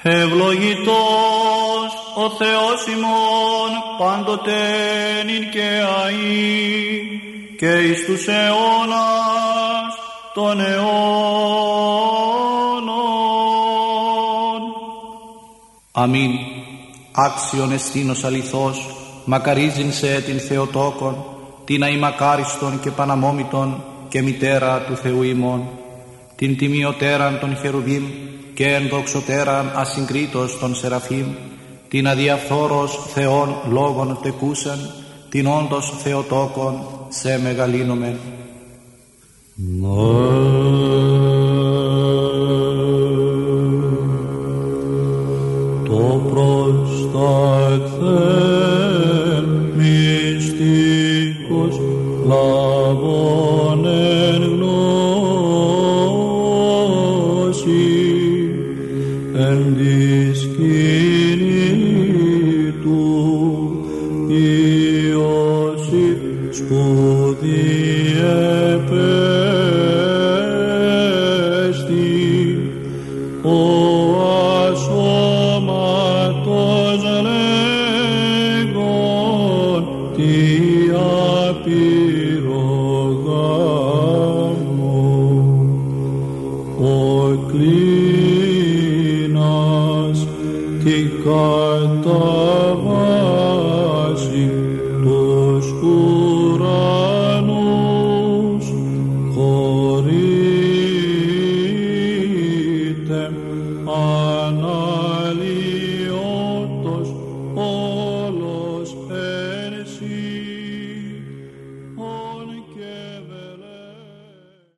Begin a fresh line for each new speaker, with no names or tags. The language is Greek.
Ευλογητός ο Θεός ημών πάντοτε νυν και αεί και εις τους αιώνας των αιώνων.
Αμήν. Άξιον εστίνος αληθώς, μακαρίζειν σε την Θεοτόκον, την αημακάριστον και παναμόμητον και μητέρα του Θεού ημών, την τιμιωτέραν των χερουβίμ και ενδοξωτέραν ασυγκρίτως των Σεραφείμ, την αδιαφθόρος Θεόν λόγων τεκούσαν, την όντως Θεοτόκον σε μεγαλύνομεν.
Το προσταχθέν μυστικός λαβών εν γνώση εν τη σκηνή του Ιωσήφ σπουδή επέστη ο ασώματος λέγον τι απειρογάμω ο κλίνας τι καταβάσει τους ουρανούς χωρίτε ανά